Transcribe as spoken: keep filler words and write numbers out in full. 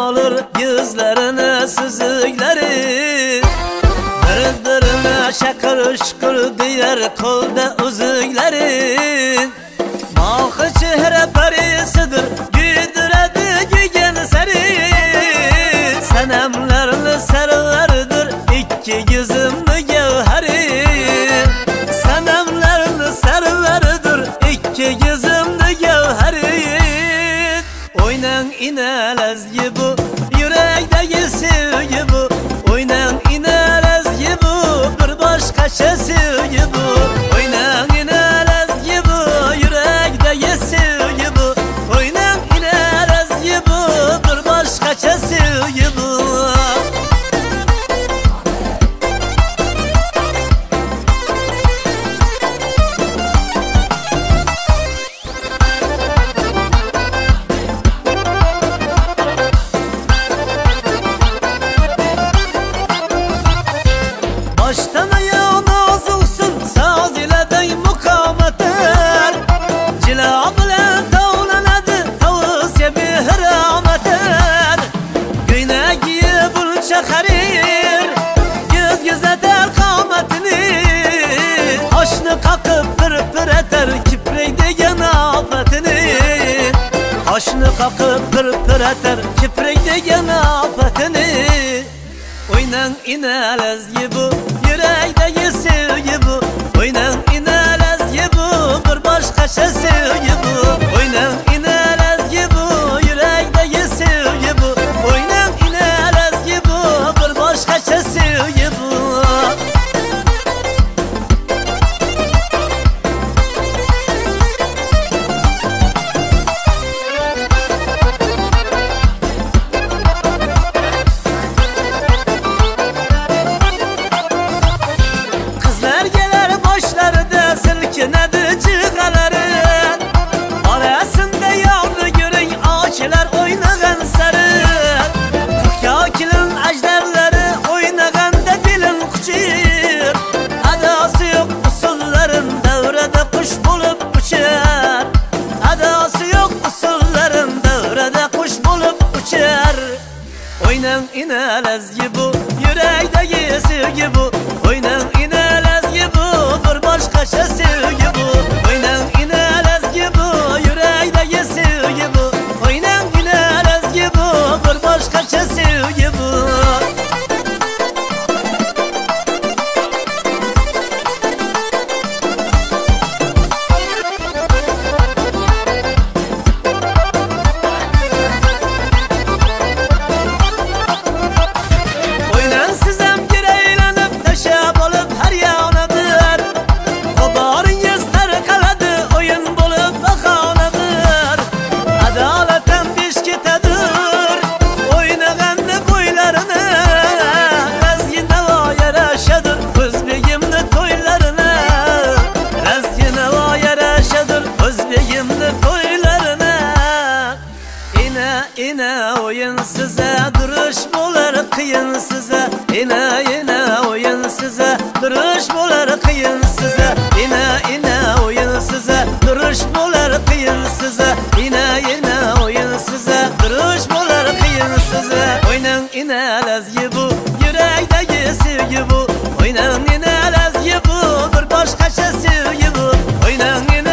olur yüzlerine süzükleri, dırdırına şakır şukur diğer kolda üzükleri. Mahı çehre perisidir, güdüredi gügen seri. Senemlerli serverdir, iki yüzümlü gevheri. Senemlerli serverdir, iki yüzümlü gevheri. Oynan inelez gibi, yürekteki sevgi bu. Oynan inelez gibi, bir başka sevgi bu. Oynan inelez gibi, yürekteki sevgi bu. Oynan inelez gibi, bir başka sevgi bu. Baştan ayağa nazılsın, saz ile dey mukameter. Cila bilen tavlanadı, tavsiye bir rahmeter. Güne giye bunca harir, göz gözeter kametini. Haşını kakıp pır pır eter, kiprek degen afetini. Haşını kakıp pır pır eter, kiprek degen afetini. Oynan inelez gibi, yürekteki sevgi bu. Oynan inelez gibi, bir başka sevgi bu. Oynan inelez gibi, yürekteki sevgi bu. Oynan inelez gibi, bir başka sevgi bu. Silkinedi cığaların, arasında yavru görün ağaçlar oynagan sarı. Kakilin ejderleri oynagan da dilin kuçur. Adası yok usulların, devrede kuş bulup uçar. Adası yok usulların, devrede kuş bulup uçar. Oynan inelez gibi, yürekteki sevgi bu. Oynan inelez gibi, bir başka sevgi bu. Oynan inelez gibi, yürekteki sevgi bu. Oynan inelez gibi, bir başka sevgi bu. İne oyun size, duruş bular kıyın size. İne ine oyun size, duruş bular kıyın size. İne ine oyun size, duruş bular kıyın size. İne ine oyun size, duruş bular kıyın size. Oynan inelez gibi, yürekteki sevgi bu. Oynan inelez gibi, bir başka sevgi bu. Oynan